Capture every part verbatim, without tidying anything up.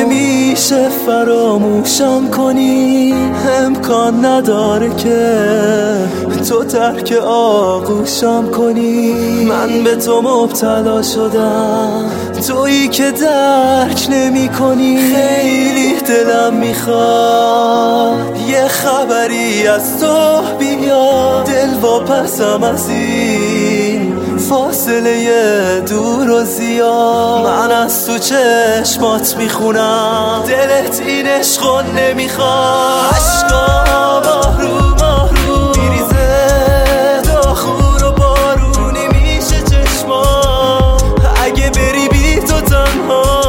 نمیشه فراموشم کنی، امکان نداره که تو ترک آغوشم کنی. من به تو مبتلا شدم، تویی که درک نمی کنی. خیلی دلم میخواد یه خبری از تو بیاد، دل واپسم از این فاصله دور و زیاد. من از تو چشمات میخونم، دلت این عشقو نمیخواد. عشقا ماهرو ماهرو میریزه، داخور و بارونی میشه چشما. اگه بری بی تو تنها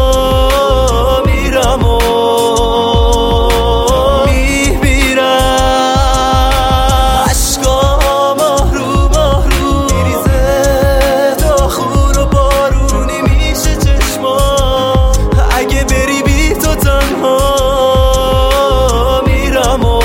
میرم و میمیرم. عشقا ماهرو ماهرو میریزه، داخور و بارونی میشه چشما. اگه بری بی تو تنها میرم و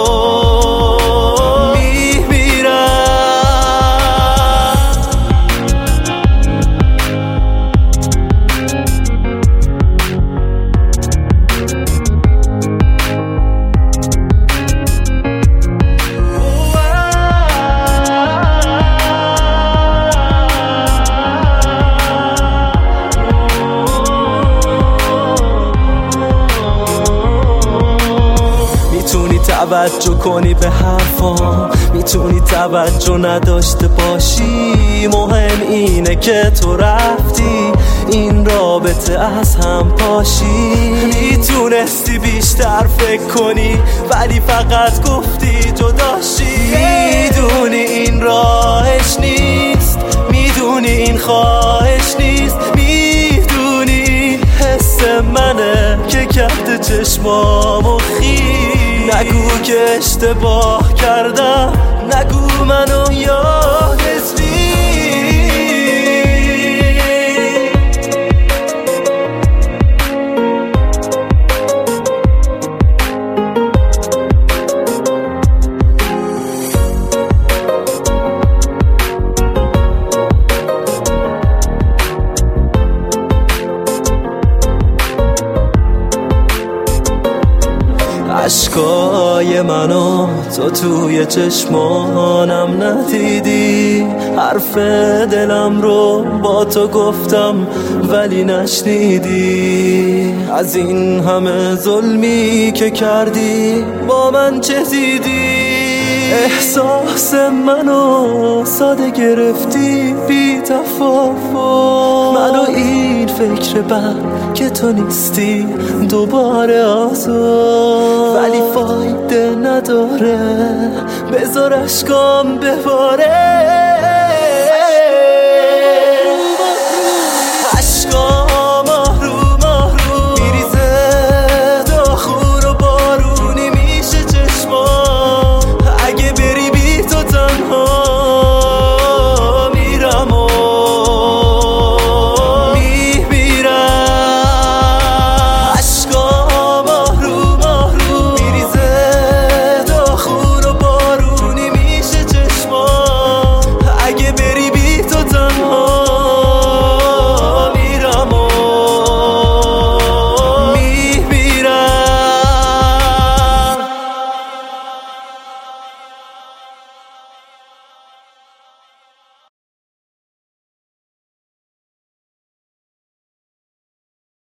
توجه کنی به حرفام، میتونی توجه نداشته باشی. مهم اینه که تو رفتی، این رابطه از هم پاشی. میتونستی بیشتر فکر کنی ولی فقط گفتی جداشی. میدونی این راهش نیست، میدونی این خواهش نیست، میدونی حس منه که کرده چشمامو خیس. نگو که اشتباه کردم، نگو منو یادت نیست. عشقای منو تو توی چشمانم ندیدی، حرف دلم رو با تو گفتم ولی نشنیدی. از این همه ظلمی که کردی با من چه دیدی؟ احساس منو ساده گرفتی بی تفاوت، منو این فکر بد که تو نیستی دوباره آزاد. ولی فایده نداره، بذار اشکام بباره.